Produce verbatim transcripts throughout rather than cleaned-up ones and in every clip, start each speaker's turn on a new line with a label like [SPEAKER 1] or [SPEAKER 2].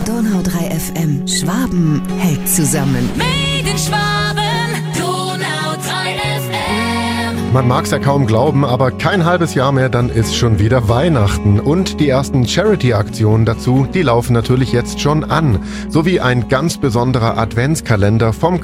[SPEAKER 1] Donau drei F M. Schwaben hält zusammen.
[SPEAKER 2] Made in Schwaben, Donau drei F M.
[SPEAKER 3] Man mag's ja kaum glauben, aber kein halbes Jahr mehr, dann ist schon wieder Weihnachten. Und die ersten Charity-Aktionen dazu, die laufen natürlich jetzt schon an. Sowie ein ganz besonderer Adventskalender vom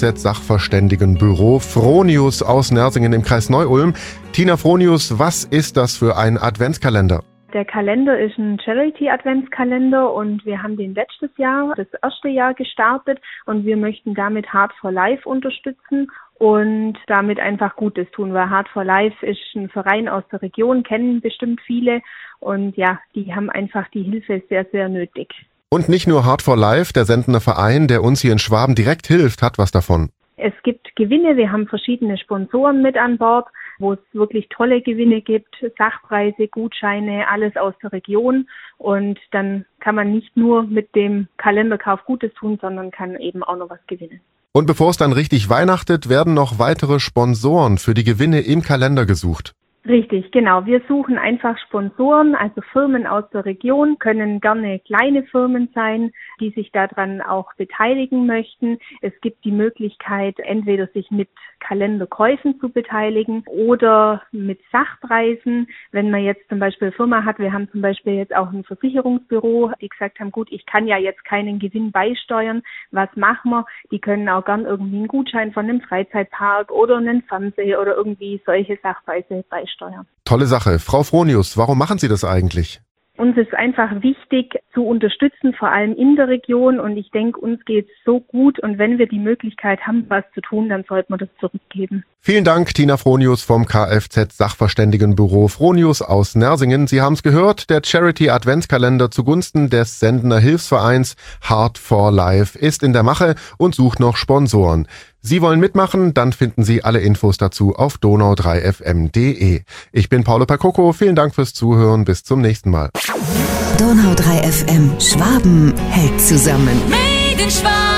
[SPEAKER 3] Kfz-Sachverständigenbüro Fronius aus Nersingen im Kreis Neu-Ulm. Tina Fronius, was ist das für ein Adventskalender?
[SPEAKER 4] Der Kalender ist ein Charity-Adventskalender und wir haben den letztes Jahr, das erste Jahr gestartet und wir möchten damit Heart for Life unterstützen und damit einfach Gutes tun, weil Heart for Life ist ein Verein aus der Region, kennen bestimmt viele und ja, die haben einfach die Hilfe sehr, sehr nötig.
[SPEAKER 3] Und nicht nur Heart for Life, der sendende Verein, der uns hier in Schwaben direkt hilft, hat was davon.
[SPEAKER 4] Es gibt Gewinne, wir haben verschiedene Sponsoren mit an Bord, wo es wirklich tolle Gewinne gibt, Sachpreise, Gutscheine, alles aus der Region. Und dann kann man nicht nur mit dem Kalenderkauf Gutes tun, sondern kann eben auch noch was gewinnen.
[SPEAKER 3] Und bevor es dann richtig weihnachtet, werden noch weitere Sponsoren für die Gewinne im Kalender gesucht.
[SPEAKER 4] Richtig, genau. Wir suchen einfach Sponsoren, also Firmen aus der Region, können gerne kleine Firmen sein, die sich daran auch beteiligen möchten. Es gibt die Möglichkeit, entweder sich mit Kalenderkäufen zu beteiligen oder mit Sachpreisen. Wenn man jetzt zum Beispiel eine Firma hat, wir haben zum Beispiel jetzt auch ein Versicherungsbüro, die gesagt haben, gut, ich kann ja jetzt keinen Gewinn beisteuern, was machen wir? Die können auch gern irgendwie einen Gutschein von einem Freizeitpark oder einen Fernseher oder irgendwie solche Sachpreise beisteuern.
[SPEAKER 3] Tolle Sache. Frau Fronius, warum machen Sie das eigentlich?
[SPEAKER 4] Uns ist einfach wichtig zu unterstützen, vor allem in der Region. Und ich denke, uns geht's so gut. Und wenn wir die Möglichkeit haben, was zu tun, dann sollten wir das zurückgeben.
[SPEAKER 3] Vielen Dank, Tina Fronius vom Kfz-Sachverständigenbüro Fronius aus Nersingen. Sie haben es gehört, der Charity-Adventskalender zugunsten des Sendender Hilfsvereins Heart for Life ist in der Mache und sucht noch Sponsoren. Sie wollen mitmachen? Dann finden Sie alle Infos dazu auf donau drei f m punkt de. Ich bin Paolo Percoco. Vielen Dank fürs Zuhören. Bis zum nächsten Mal.
[SPEAKER 1] Donau drei F M. Schwaben hält zusammen.
[SPEAKER 2] Made in Schwaben.